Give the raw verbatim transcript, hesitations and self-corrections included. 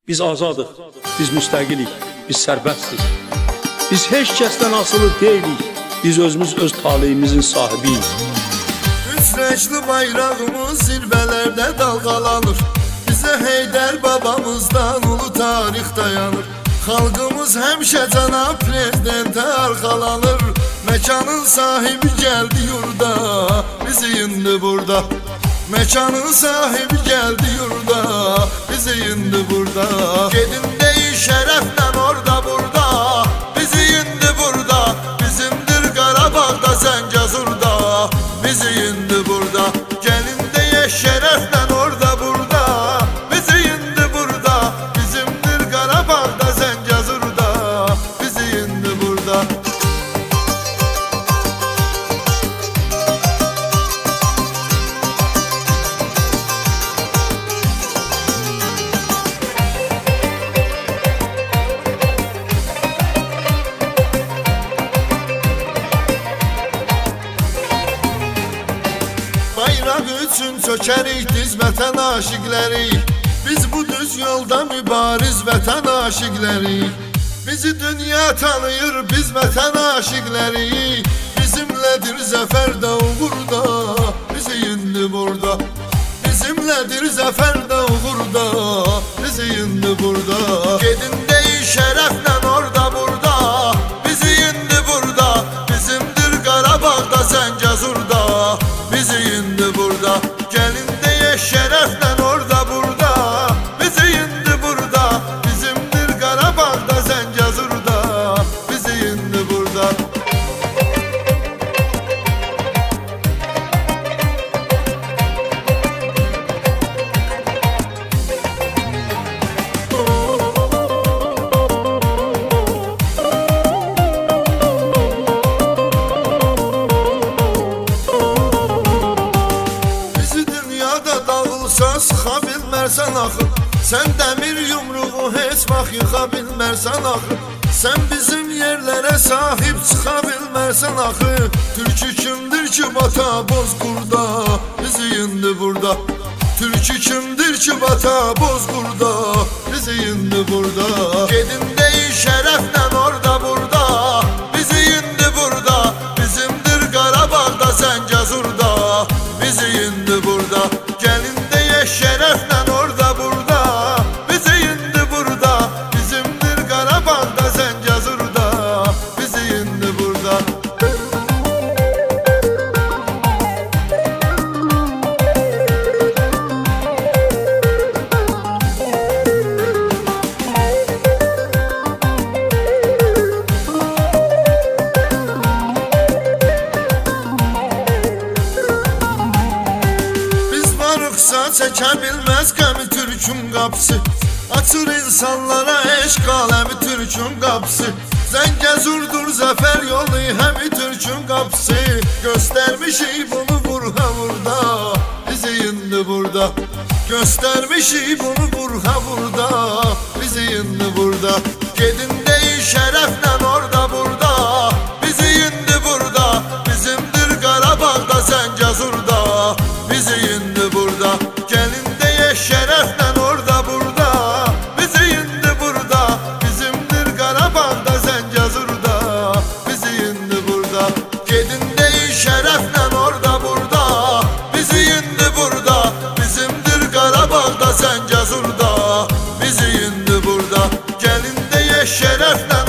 Biz azadıq, biz müstəqilik, biz sərbəstdik. Biz heç kəsdən asılı deyilik, biz özümüz öz taleyimizin sahibiyik. Üç renkli bayrağımız zirvələrdə dalgalanır. Bizə Heydər babamızdan ulu tarix dayanır. Xalqımız həmişə cənab prezidentə arxalanır. Mekanın sahibi gəldi yurda, bizi indi burada. Mekanın sahibi geldi yurda, bizi indi burada. Gedin deyin şerefle orada burada, bizi indi burada. Bizimdir Qarabağda Zəngəzurda, bizi indi burada. Gelin deyin şerefle orada burada, bizi indi burada. Bizimdir Qarabağda Zəngəzurda, bizi indi burada. Bayraq üçün çökərik diz vətən aşiqləri. Biz bu düz yolda mübariz vətən aşiqləri. Bizi dünya tanıyır biz vətən aşiqləri. Bizimlədir zəfər də uğurda, bizi indi burada. Bizimlədir zəfər də uğurda, bizi indi burada. Gedin deyin şərəflə orada burada, bizi indi burada. Bizimdir Qarabağda Zəngəzurda, bizi indi burada. Gelin deyin şerefle orada burada, bizi indi burada. Bizimdir Qarabağda Zəngəzurda, bizi indi burada. Sıxa bilmərsən axı, sən dəmir yumruğu heç vaxt yıxa bilmərsən axı. Sən bizim yerlərə sahib çıxa bilmərsən axı. Türkü kimdir ki bata Bozqurda, bizi indi burada. Türkü kimdir ki bata Bozqurda, bizi indi burada. Gedin deyin şərəflə orada burada, bizi indi burada. Bizimdir Qarabağda Zəngəzurda, bizi indi burada. Gelin şerefle orada burada, bizi indi burada. Bizimdir Qarabağda Zəngəzurda, bizi indi burada. Çəkə bilməz qəmi Türkün qapısı, açır insanlara eşq aləmi Türkün qapısı. Zəngəzurdur zəfər yolu həmi Türkün qapısı. Göstərmişik bunu vurha vurda, bizi indi burada. Göstərmişik bunu vurha vurda, bizi indi burada. Gedin deyin şərəflə orada burada, bizi indi burada. Bizimdir Qarabağda Zəngəzurda, bizi indi burada. Gelin deyin şerefle orada burada, bizi indi burada. Bizimdir Qarabağda Zəngəzurda, bizi indi burada. Gedin deyin şerefle orada burada, bizi indi burada. Bizimdir Qarabağda Zəngəzurda, bizi indi burada. Gelin deyin şerefle